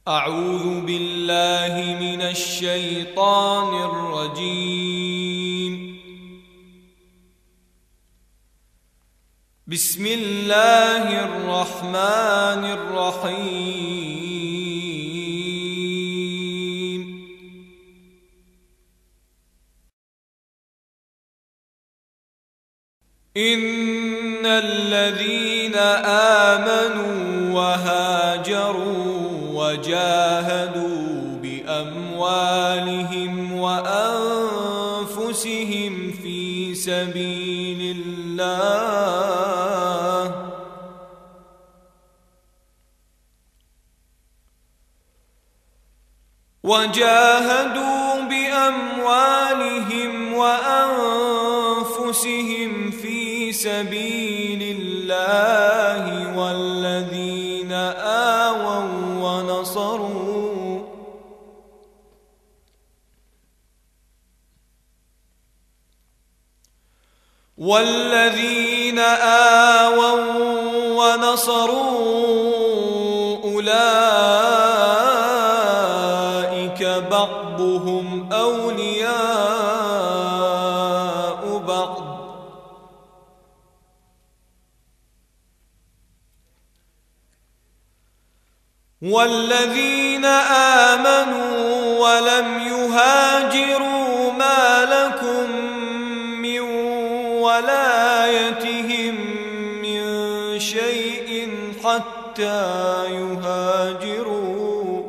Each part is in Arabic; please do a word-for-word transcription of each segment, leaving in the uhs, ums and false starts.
أعوذ بالله من الشيطان الرجيم. بسم الله الرحمن الرحيم. إن الذين آمنوا وهاجروا وجاهدوا بأموالهم وأنفسهم في سبيل الله وجاهدوا بأموالهم وأنفسهم في سبيل الله والذين آووا ونصروا والذين آووا ونصروا أولئك بعضهم أولياء بعض والذين آمنوا ولم يهاجروا ما لكم من ولايتهم من شيء حتى يهاجروا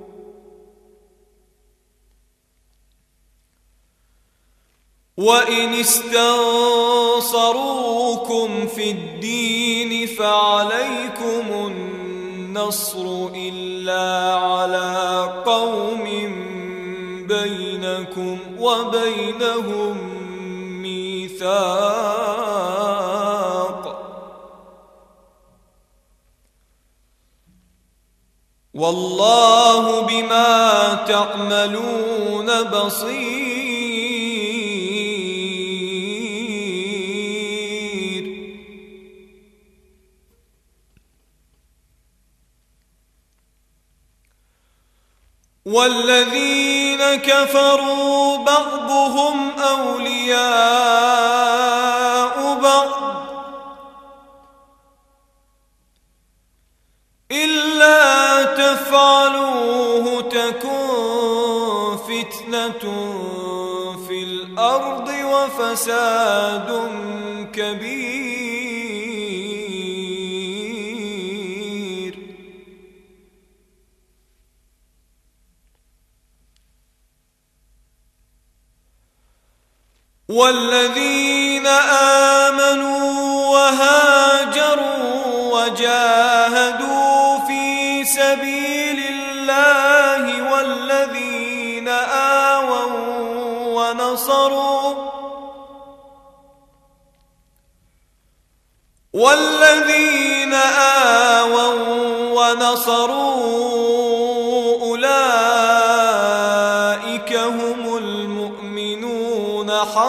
وإن استنصروكم في الدين فعليكم النصر إلا على قوم بينكم وبينهم ميثاق والله بما تعملون بصير. والذين كفروا بعضهم أولياء بعض إلا تفعلوه تكن فتنة في الأرض وفساد كبير. والذين آمنوا وهاجروا وجاهدوا في سبيل الله والذين آووا ونصروا والذين آووا ونصروا أولئك هم المؤمنون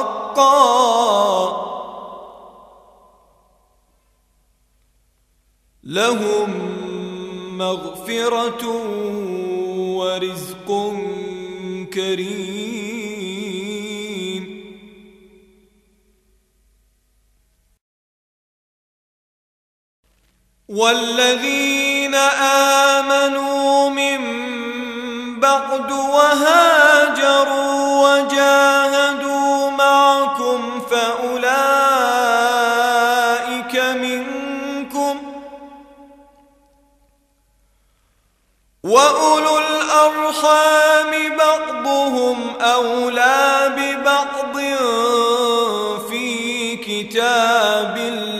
حقا لهم مغفرة ورزق كريم. والذين آمنوا من بعد وهاجروا وجاهدوا معكم فأولئك منكم وأولو الأرحام بعضهم أولى ببعض في كتاب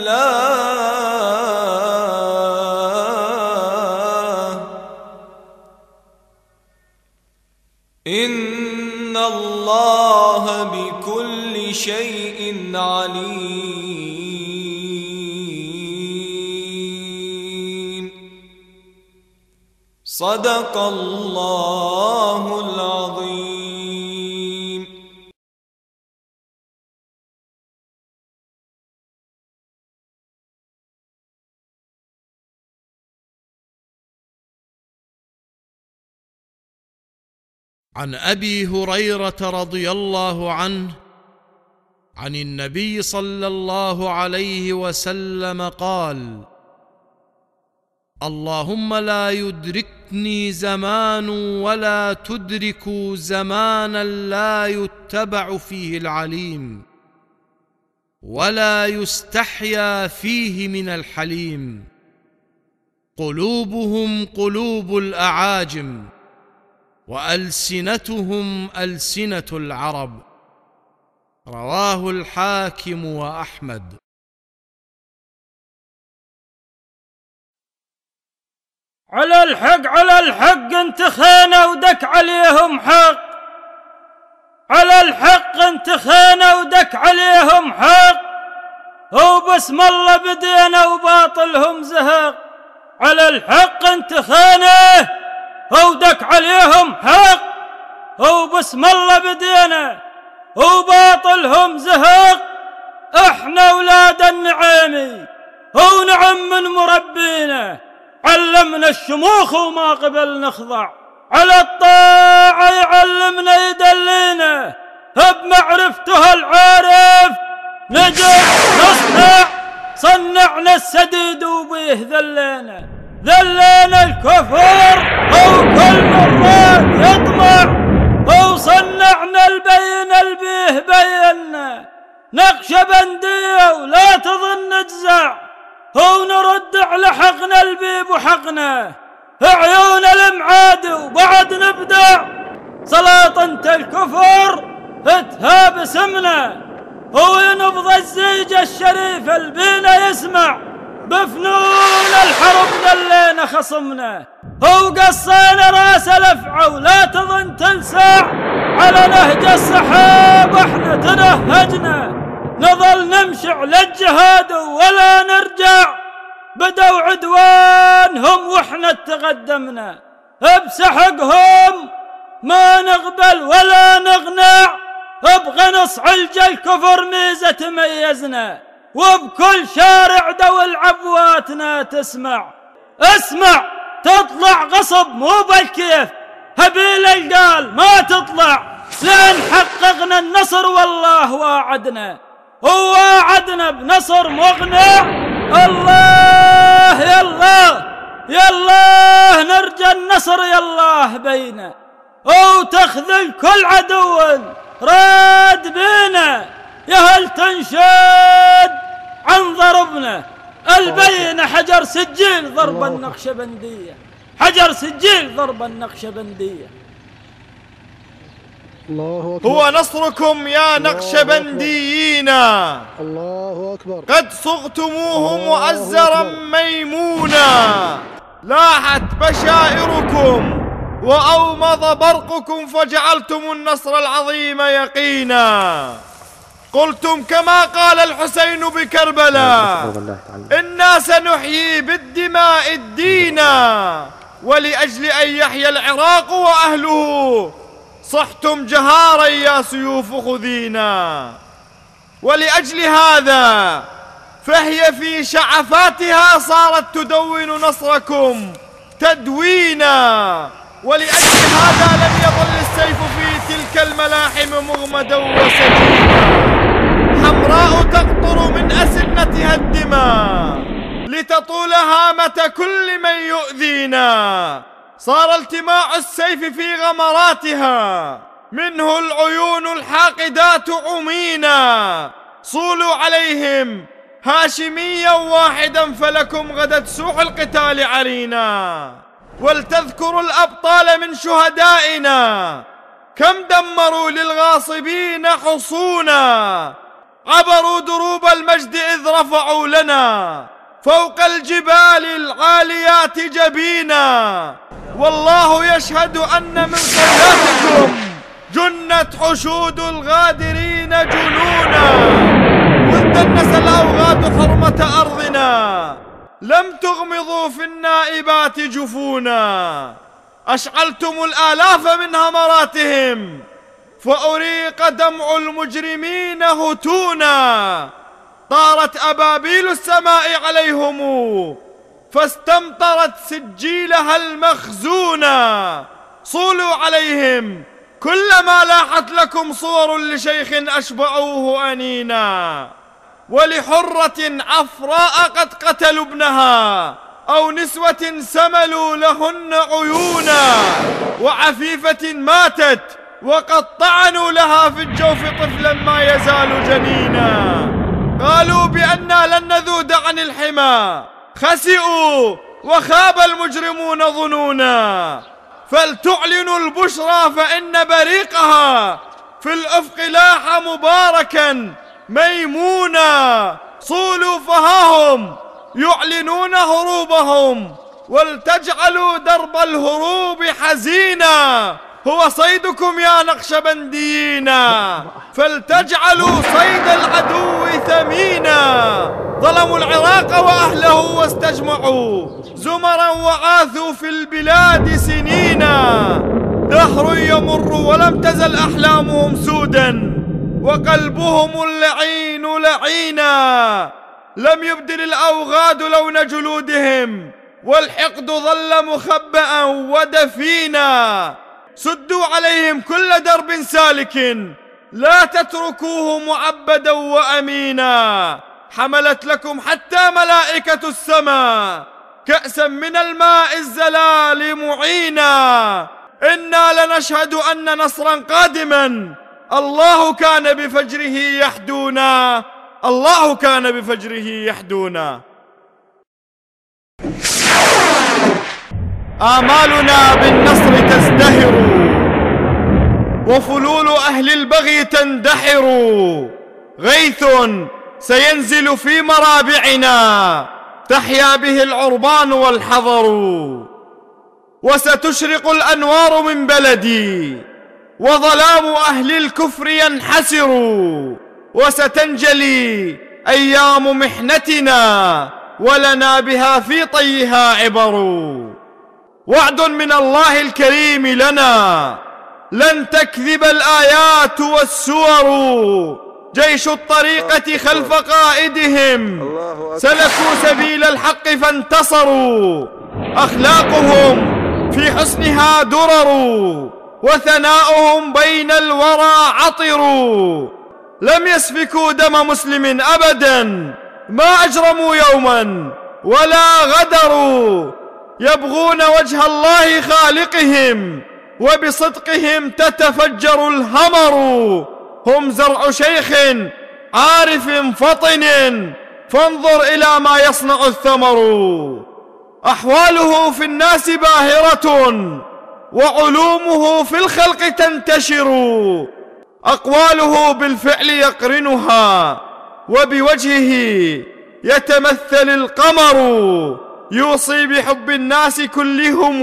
الله إن الله بكل شيء عليم. صدق الله العظيم. عن أبي هريرة رضي الله عنه عن النبي صلى الله عليه وسلم قال: اللهم لا يدركني زمان ولا تدركوا زمانا لا يتبع فيه العليم ولا يستحيا فيه من الحليم، قلوبهم قلوب الأعاجم وألسنتهم ألسنة العرب. رواه الحاكم وأحمد. على الحق على الحق انت خانة ودك عليهم حق، على الحق انت خانة ودك عليهم حق، هو بسم الله بدينا وباطلهم زهق. على الحق انت خانة ودك عليهم حق، هو بسم الله بدينا وباطلهم زهق. احنا اولاد النعيمي هو نعم من مربينا، علمنا الشموخ وما قبل نخضع، على الطاعة يعلمنا يدلينا، بمعرفته العارف نجح نصنع، صنعنا السديد وبيه ذلينا، ذلينا الكفر هو كل مرات يطمع، هو صنعنا البين البيه بينا، نقشبندية ولا تظن نجزع، هو نرد على حقنا البيب وحقنا، عيون المعاد وبعد نبدع، سلاطنة الكفر فتها باسمنا، هو ينبض الزيج الشريف البينا يسمع، بفنون الحرب دلينا خصمنا، هو قصينا راس الافعى ولا تظن تلسع، على نهج السحاب احنا تنهجنا، نظل نمشي على الجهاد ولا نرجع، بدوا عدوانهم واحنا تقدمنا، بسحقهم ما نقبل ولا نغنع، ابغى نصعلج الكفر ميزة تميزنا، وبكل شارع دول عبواتنا تسمع، اسمع تطلع غصب مو بالكيف، هبيل القال ما تطلع، لان حققنا النصر والله واعدنا، وواعدنا بنصر مغنى. الله يا الله يا الله نرجى النصر يا الله بينا، وتخذل كل عدو راد بينا، يا هل تنشد عن ضربنا البين، حجر سجيل ضرب النقشبندية، حجر سجيل ضرب النقشبندية. الله أكبر. هو نصركم يا نقشبنديين، الله أكبر. قد صغتموه مؤزرا ميمونا، لاحت بشائركم وأومض برقكم، فجعلتم النصر العظيم يقينا. قلتم كما قال الحسين بكربلاء: إنا سنحيي بالدماء الدين، ولأجل أن يحيى العراق وأهله صحتم جهارا يا سيوف خذينا. ولأجل هذا فهي في شعفاتها صارت تدون نصركم تدوينا، ولأجل هذا لم يظل السيف في تلك الملاحم مغمدا وسجينا، حمراء تقطر من أسنتها الدماء لتطول هامة كل من يؤذينا. صار التماع السيف في غمراتها، منه العيون الحاقدات عمينا، صولوا عليهم هاشميا واحدا، فلكم غدت سوح القتال علينا. ولتذكروا الأبطال من شهدائنا، كم دمروا للغاصبين حصونا، عبروا دروب المجد إذ رفعوا لنا فوق الجبال العاليات جبينا. والله يشهد أن من صلاتكم جنت حشود الغادرين جنونا، وإذ دنس الأوغاد حرمة أرضنا لم تغمضوا في النائبات جفونا. أشعلتم الآلاف من همراتهم فأريق دمع المجرمين هتونا، طارت أبابيل السماء عليهم فاستمطرت سجيلها المخزونا. صولوا عليهم كلما لاحت لكم صور لشيخ أشبعوه أنينا، ولحرة عفراء قد قتلوا ابنها، أو نسوة سملوا لهن عيونا، وعفيفة ماتت وقد طعنوا لها في الجوف طفلا ما يزال جنينا. قالوا بأننا لن نذود عن الحمى، خسئوا وخاب المجرمون ظنونا. فلتعلنوا البشرى فإن بريقها في الأفق لاح مباركا ميمونا. صولوا فهاهم يعلنون هروبهم، ولتجعلوا درب الهروب حزينا. هو صيدكم يا نقشبندينا، فلتجعلوا صيد العدو ثمينا. ظلموا العراق وأهله واستجمعوا زمرا وعاثوا في البلاد سنينا. دهر يمر ولم تزل أحلامهم سودا، وقلبهم اللعين لعينا. لم يبدل الأوغاد لون جلودهم، والحقد ظل مخبأ ودفينا. سدوا عليهم كل درب سالك، لا تتركوه معبدا وأمينا. حملت لكم حتى ملائكة السماء كأسا من الماء الزلال معينا. إنا لنشهد أن نصرا قادما، الله كان بفجره يحدونا، الله كان بفجره يحدونا. آمالنا بالنصر تزدهر، وفلول أهل البغي تندحر. غيث سينزل في مرابعنا، تحيا به العربان والحضر. وستشرق الأنوار من بلدي، وظلام أهل الكفر ينحسر. وستنجلي أيام محنتنا، ولنا بها في طيها عبر. وعد من الله الكريم لنا، لن تكذب الآيات والسور. جيش الطريقة خلف قائدهم، سلكوا سبيل الحق فانتصروا. أخلاقهم في حسنها درر، وثناؤهم بين الورى عطر. لم يسفكوا دم مسلم أبدا، ما أجرموا يوما ولا غدروا. يبغون وجه الله خالقهم، وبصدقهم تتفجر الهمر. هم زرع شيخ عارف فطن، فانظر إلى ما يصنع الثمر. أحواله في الناس باهرة، وعلومه في الخلق تنتشر. أقواله بالفعل يقرنها، وبوجهه يتمثل القمر. يوصي بحب الناس كلهم،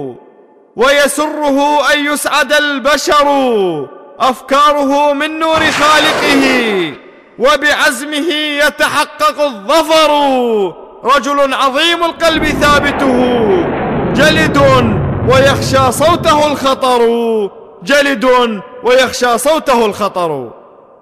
ويسره أن يسعد البشر. أفكاره من نور خالقه، وبعزمه يتحقق الظفر. رجل عظيم القلب ثابته، جلد ويخشى صوته الخطر. جلد ويخشى صوته الخطر.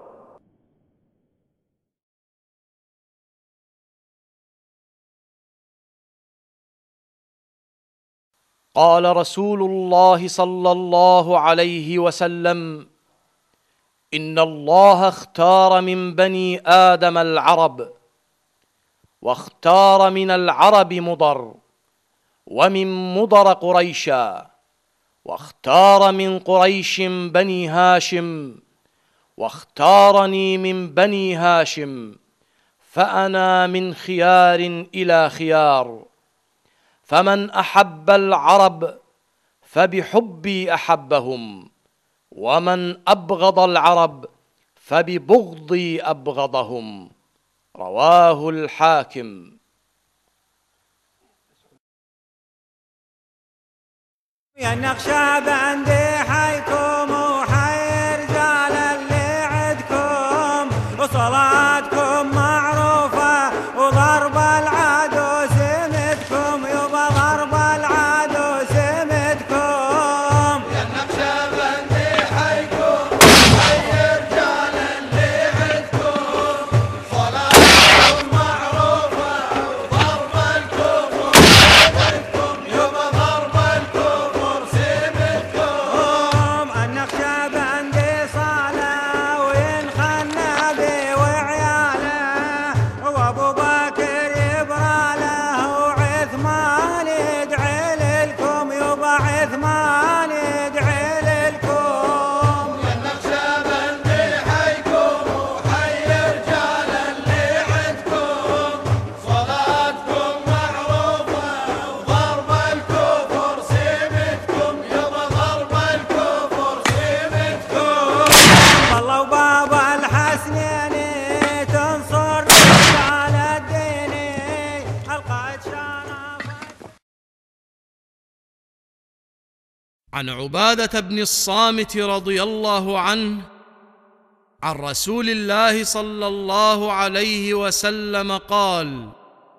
قال رسول الله صلى الله عليه وسلم: إن الله اختار من بني آدم العرب، واختار من العرب مضر، ومن مضر قريشا، واختار من قريش بني هاشم، واختارني من بني هاشم، فأنا من خيار إلى خيار. فمن أحب العرب فبحبي أحبهم، ومن أبغض العرب فببغضي أبغضهم. رواه الحاكم. يا نقشبندي حيكم وحي رجال اللي عدكم، وصلاتكم معروفة وضرب العدو سمتكم، يبا ضرب العدو سمتكم. يا نقشبندي حيكم وحي رجال اللي عدكم، صلاتكم معروفة وضرب الكفر سمتكم، يبا ضرب الكفر سمتكم. عن عبادة بن الصامت رضي الله عنه عن رسول الله صلى الله عليه وسلم قال: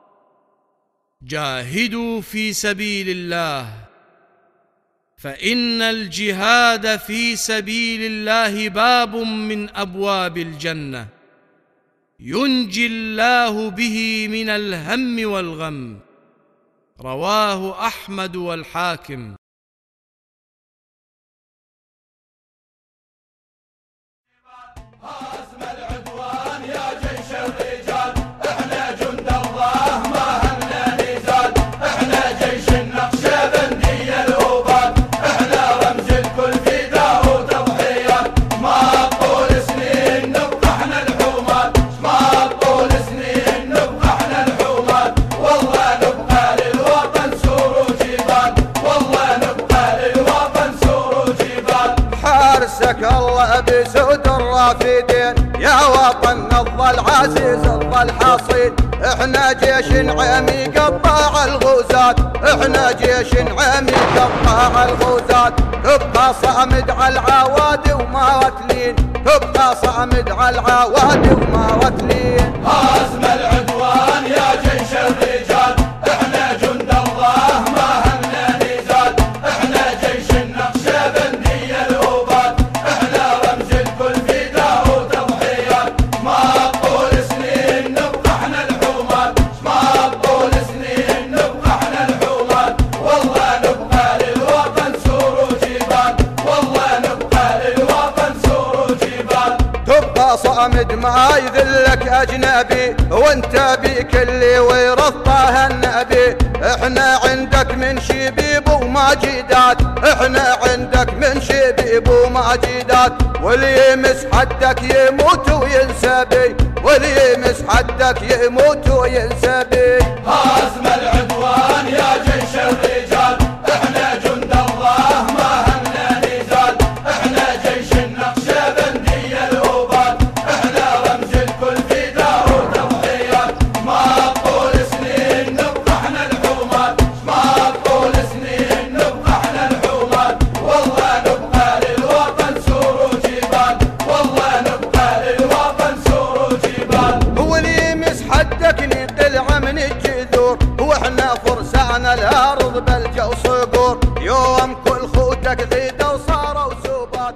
جاهدوا في سبيل الله، فإن الجهاد في سبيل الله باب من أبواب الجنة ينجي الله به من الهم والغم. رواه أحمد والحاكم. هزم العدوان يا جيش الرجال، احنا جند الله ما همنا نزال، احنا جيش النقشبندية الأوبات، احنا رمز الكل فداء وتضحيات، ما طول سنين نبقى احنا الحومات، ما طول سنين نبقى احنا الحومات، والله نبقى للوطن سور وجبال، والله نبقى للوطن سور وجبال. حارسك الله بسود الرافدين، يا وطن الظل عزيز الظل حصين، احنا جيش عمي قطاع الغزاة، احنا جيش عمي قطاع الغزاة، تبقى صامد على العوادي وما وتلين، تبقى صامد على العوادي وما وتلين. هزم العدوان يا جيش الرجال، احنا جند الله ما همنا نزال، احنا جيش النقشبندية الأوبات، احنا رمز الكل فداء وتضحيات، ما طول سنين نبقى احنا الحومات، ما طول سنين نبقى احنا الحومات، والله نبقى للوطن سور وجبال، والله نبقى للوطن سور وجبال. تبقى صامد ما يذلك اجنبي، وانت بيك اللي ورثه النبي، احنا عندك من شبيب وماجدات، احنا عندك من شبيب وماجدات، واللي يمس حدك يموت وينسبي، واللي يمس حدك يموت وينسبي. هزم العدوان يا جيش الرجال، احنا جند الله ما همنا نزال، احنا جيش النقشبندية الأوبات، احنا رمز الكل فداء وتضحيات، ما طول سنين نبقى احنا الحومات، ما طول سنين نبقى احنا الحومات، والله نبقى للوطن سور وجبال، والله نبقى للوطن سور وجبال. هو اللي يمس حدك نقلع من الجذور، واحنا فرسان الارض بالجو صقور، يوم كل خوتك غيده وصاروا سوبات.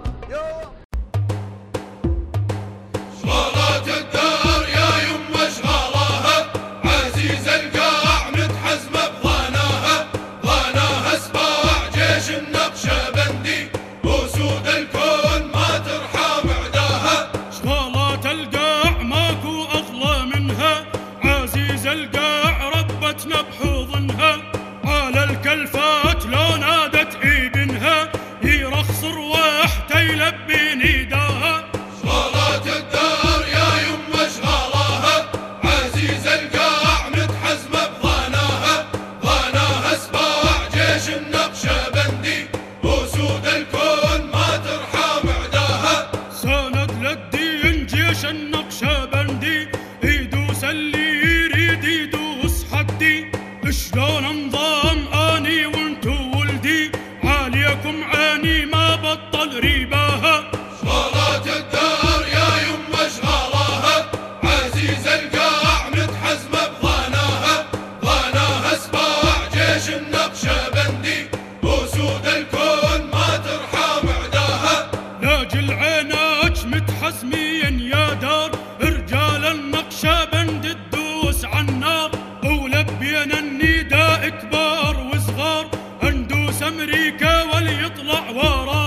شغلات الدار يا يما شغلها، عزيز القاع متحزم بضناها، ضناها سباع جيش النقشبندي، وسود الكون ما ترحم عداها. شغلات القاع ماكو أغلى منها، عزيز القاع ربتنا بحوضنها، على الكلفات لو نادت ابنها، يرخص رواحته يلبي نداها. شغلات الدار يا يما شغلها، عزيز القاع متحزم بضناها، ضناها سباع جيش النقشبندي، وسود الكون ما ترحم عداها. سند للدين جيش النقشبندي، يدوس اللي يريد يدوس حدي، شلون انضم اني وانتو ولدي، عليكم عيني ما بطل ريباها. شغلات الدار يا يما شغلها، عزيز القاع متحزم بضناها، ضناها سباع جيش النقشبندي، وسود الكون ما ترحم عداها. لاجل عيناك متحزمين يا دار، رجال النقشبند تدوس عالنار، ولبينا النداء كبار وصغار، اندوس امريكا واللي يطلع وراه.